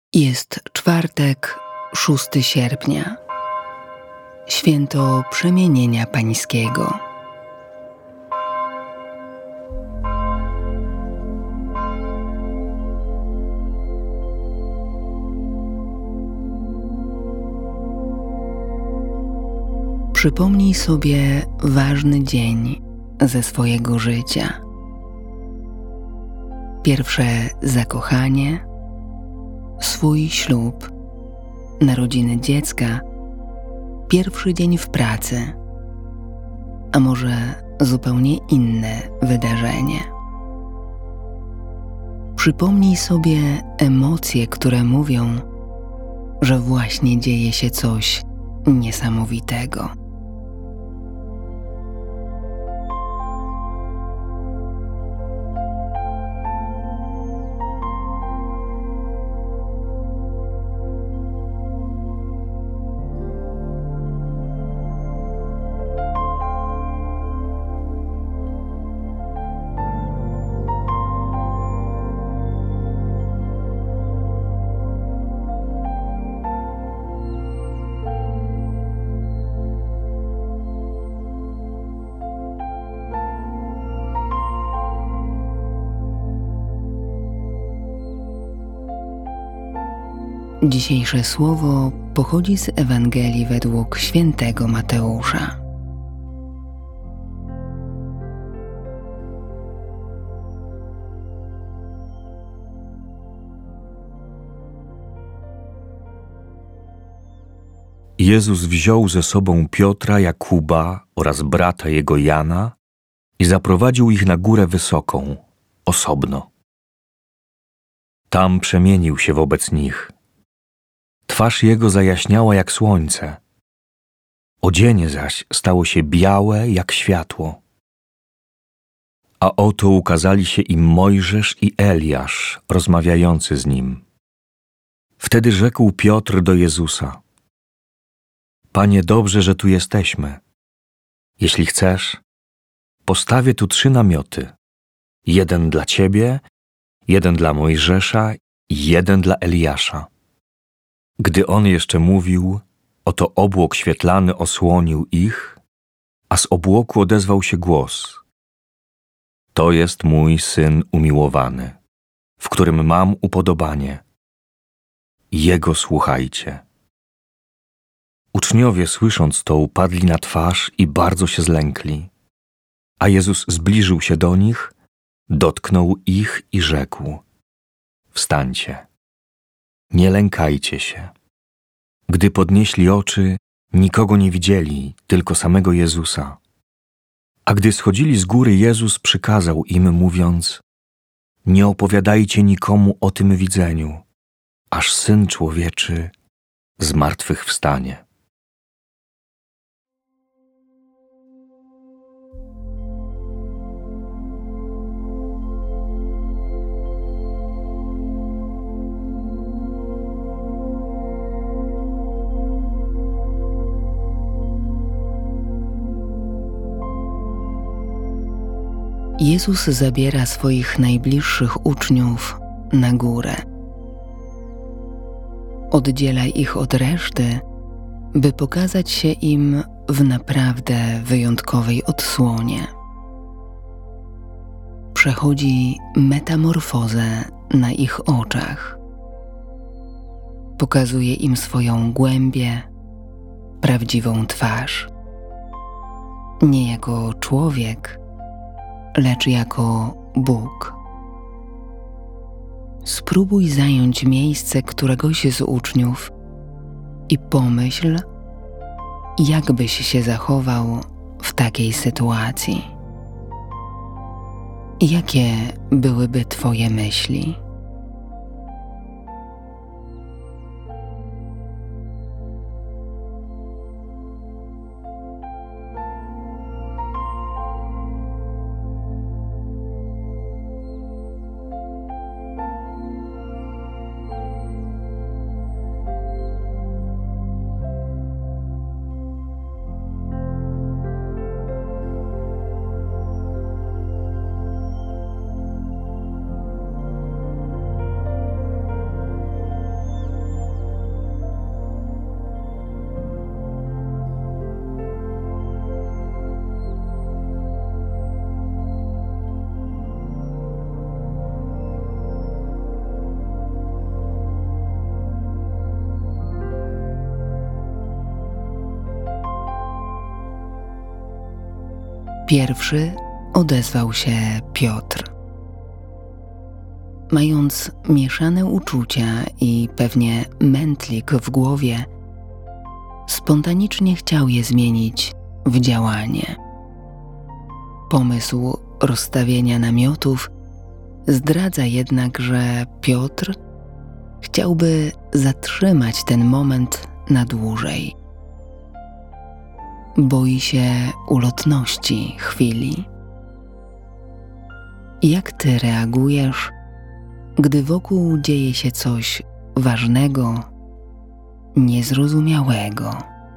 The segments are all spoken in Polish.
Jest czwartek, 6 sierpnia, święto Przemienienia Pańskiego. Przypomnij sobie ważny dzień ze swojego życia. Pierwsze zakochanie, swój ślub, narodziny dziecka, pierwszy dzień w pracy, a może zupełnie inne wydarzenie. Przypomnij sobie emocje, które mówią, że właśnie dzieje się coś niesamowitego. Dzisiejsze słowo pochodzi z Ewangelii według świętego Mateusza. Jezus wziął ze sobą Piotra, Jakuba oraz brata jego Jana i zaprowadził ich na górę wysoką, osobno. Tam przemienił się wobec nich. Twarz jego zajaśniała jak słońce. Odzienie zaś stało się białe jak światło. A oto ukazali się im Mojżesz i Eliasz, rozmawiający z nim. Wtedy rzekł Piotr do Jezusa: Panie, dobrze, że tu jesteśmy. Jeśli chcesz, postawię tu 3 namioty. 1 dla Ciebie, 1 dla Mojżesza i 1 dla Eliasza. Gdy on jeszcze mówił, oto obłok świetlany osłonił ich, a z obłoku odezwał się głos: To jest mój Syn umiłowany, w którym mam upodobanie. Jego słuchajcie. Uczniowie, słysząc to, upadli na twarz i bardzo się zlękli. A Jezus zbliżył się do nich, dotknął ich i rzekł: Wstańcie, nie lękajcie się. Gdy podnieśli oczy, nikogo nie widzieli, tylko samego Jezusa. A gdy schodzili z góry, Jezus przykazał im, mówiąc: Nie opowiadajcie nikomu o tym widzeniu, aż Syn Człowieczy zmartwychwstanie. Jezus zabiera swoich najbliższych uczniów na górę. Oddziela ich od reszty, by pokazać się im w naprawdę wyjątkowej odsłonie. Przechodzi metamorfozę na ich oczach. Pokazuje im swoją głębię, prawdziwą twarz. Nie jako człowiek, lecz jako Bóg. Spróbuj zająć miejsce któregoś z uczniów i pomyśl, jak byś się zachował w takiej sytuacji. Jakie byłyby Twoje myśli? Pierwszy odezwał się Piotr. Mając mieszane uczucia i pewnie mętlik w głowie, spontanicznie chciał je zmienić w działanie. Pomysł rozstawienia namiotów zdradza jednak, że Piotr chciałby zatrzymać ten moment na dłużej. Boi się ulotności chwili. Jak ty reagujesz, gdy wokół dzieje się coś ważnego, niezrozumiałego?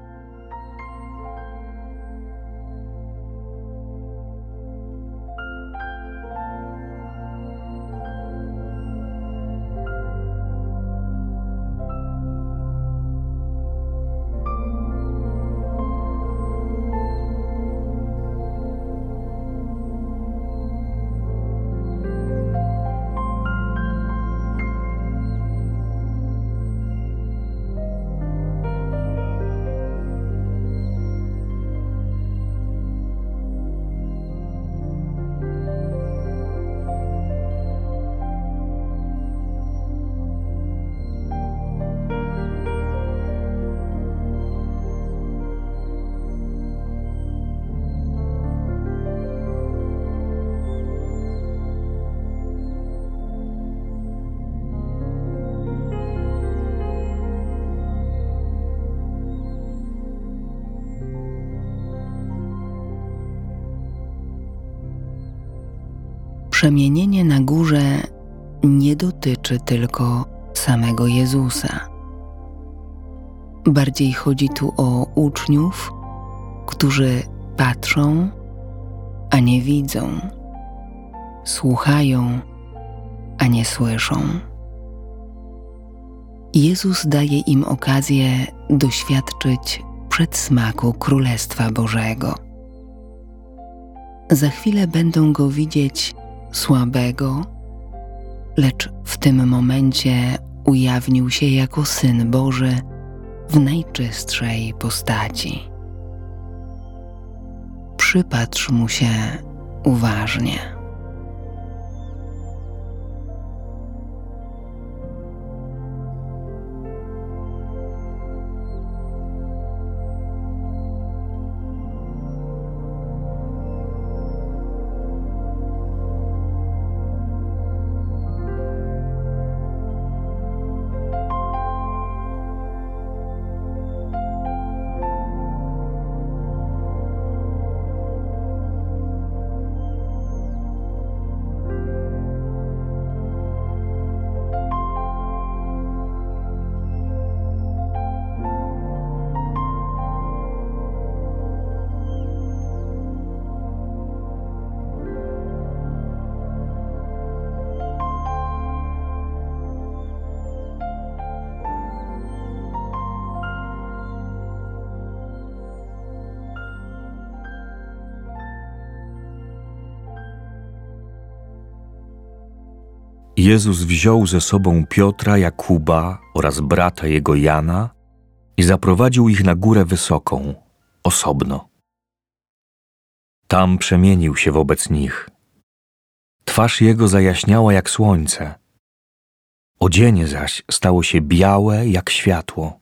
Przemienienie na górze nie dotyczy tylko samego Jezusa. Bardziej chodzi tu o uczniów, którzy patrzą, a nie widzą, słuchają, a nie słyszą. Jezus daje im okazję doświadczyć przedsmaku Królestwa Bożego. Za chwilę będą Go widzieć słabego, lecz w tym momencie ujawnił się jako Syn Boży w najczystszej postaci. Przypatrz mu się uważnie. Jezus wziął ze sobą Piotra, Jakuba oraz brata jego Jana i zaprowadził ich na górę wysoką, osobno. Tam przemienił się wobec nich. Twarz jego zajaśniała jak słońce. Odzienie zaś stało się białe jak światło.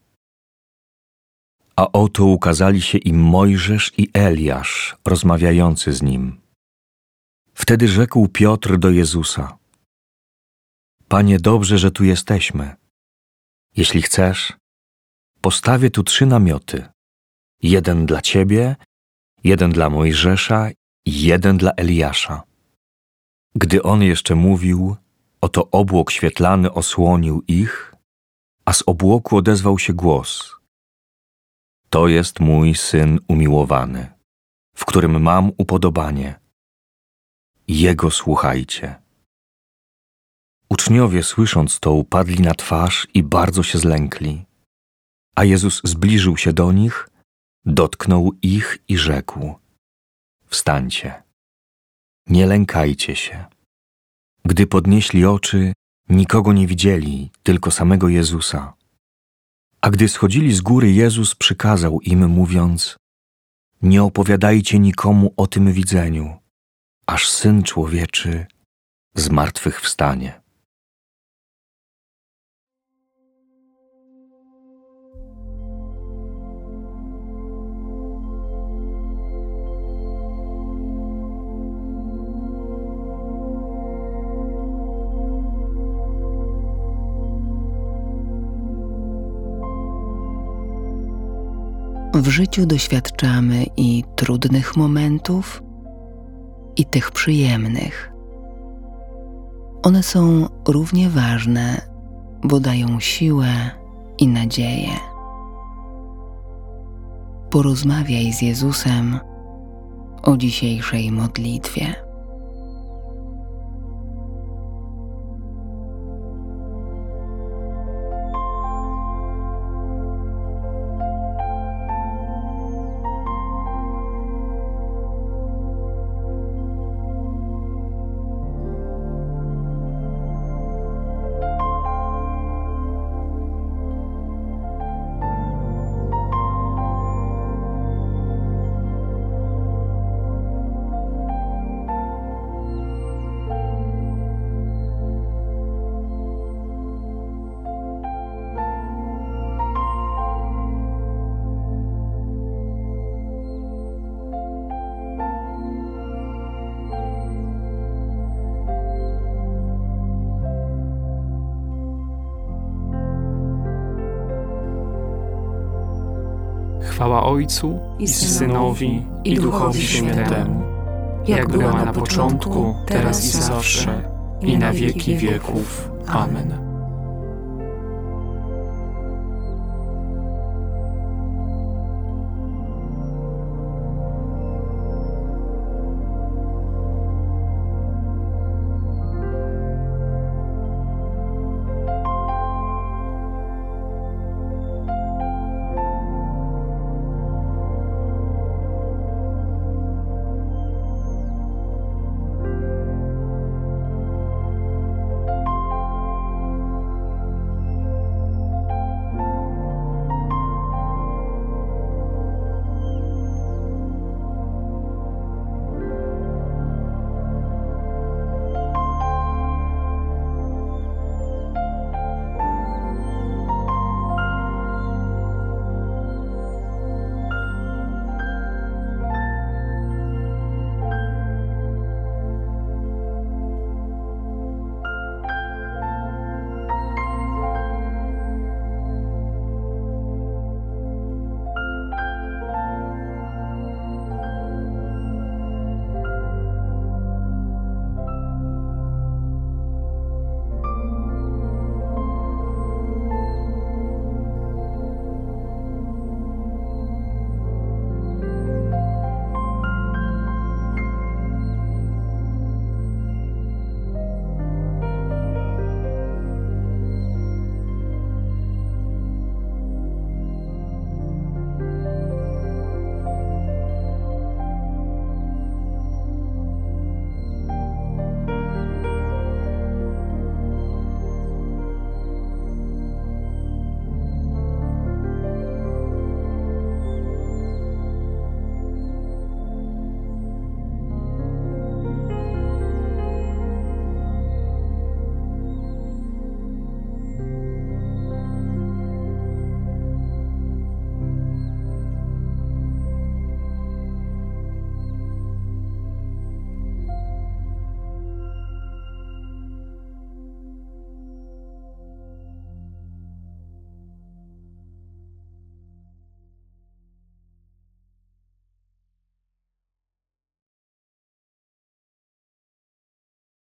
A oto ukazali się im Mojżesz i Eliasz, rozmawiający z nim. Wtedy rzekł Piotr do Jezusa: Panie, dobrze, że tu jesteśmy. Jeśli chcesz, postawię tu 3 namioty. 1 dla Ciebie, 1 dla Mojżesza i 1 dla Eliasza. Gdy on jeszcze mówił, oto obłok świetlany osłonił ich, a z obłoku odezwał się głos: To jest mój Syn umiłowany, w którym mam upodobanie. Jego słuchajcie. Uczniowie, słysząc to, upadli na twarz i bardzo się zlękli. A Jezus zbliżył się do nich, dotknął ich i rzekł: Wstańcie, nie lękajcie się. Gdy podnieśli oczy, nikogo nie widzieli, tylko samego Jezusa. A gdy schodzili z góry, Jezus przykazał im, mówiąc: Nie opowiadajcie nikomu o tym widzeniu, aż Syn Człowieczy zmartwychwstanie. W życiu doświadczamy i trudnych momentów, i tych przyjemnych. One są równie ważne, bo dają siłę i nadzieję. Porozmawiaj z Jezusem o dzisiejszej modlitwie. Chwała Ojcu i Synowi, i Duchowi Świętemu, jak była na początku, teraz i zawsze, i na wieki wieków. Amen.